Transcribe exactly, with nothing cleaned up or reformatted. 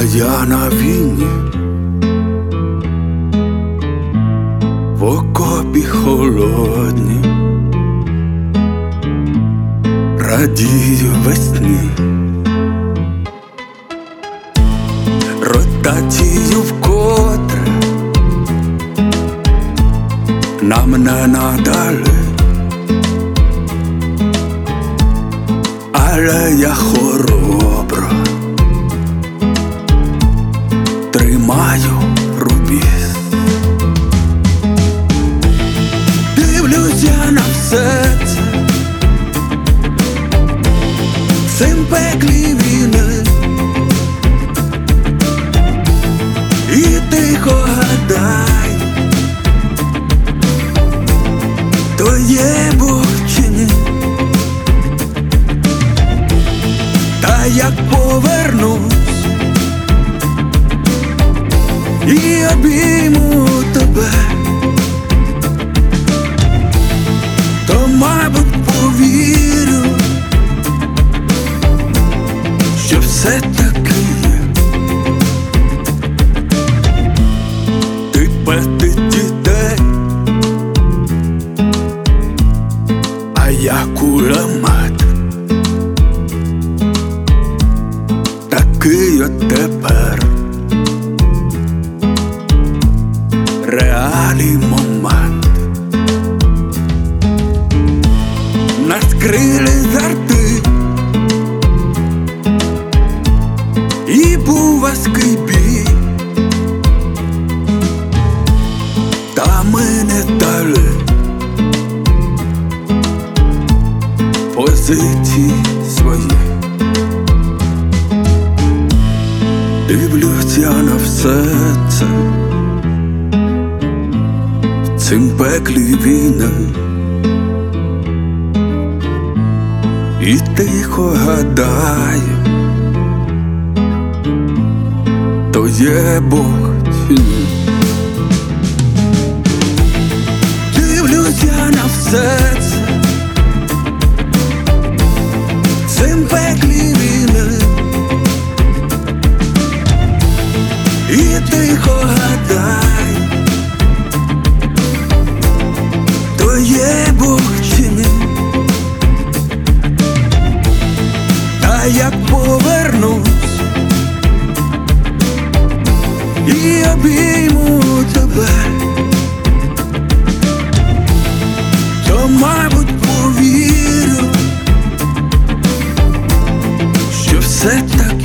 я на війні, в окопі холодні, радію весні, ротацію вкотре нам не надали, але я хоробро тримаю рубіж. Дивлюся на все це в цим пеклі війни і тихо гадай, то є Бог чи ні. Та як повернусь і обійму тебе, то, мабуть, повірю, що все таки є. Ти пети дітей, а я кулемет. Такий от тепер реалій момент. Нас крили зарти, і був важкий бій, та ми не дали позиції свої. Дивлюся на все це в цим пеклі війни і тихо гадаю, то є Бог чи ні. Дивлюся на все це в цим пеклі війни і тихо гадай, то є Бог чи ні. Та як повернусь і обійму тебе, то, мабуть, повірю, що все так